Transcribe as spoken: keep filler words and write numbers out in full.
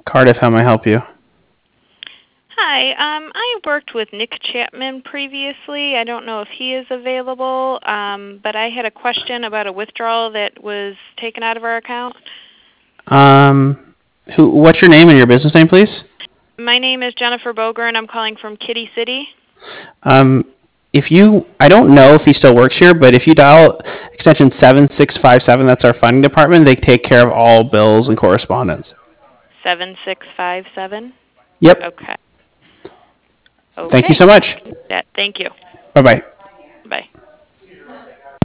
Cardiff, how may I help you? Hi, um, I worked with Nick Chapman previously. I don't know if he is available, um, but I had a question about a withdrawal that was taken out of our account. Um, who? What's your name and your business name, please? My name is Jennifer Boger, and I'm calling from Kitty City. Um, if you, I don't know if he still works here, but if you dial extension seven six five seven, that's our funding department. They take care of all bills and correspondence. seven six five seven? Yep. Okay. Thank you Okay. so much. Yeah, thank you. Bye bye.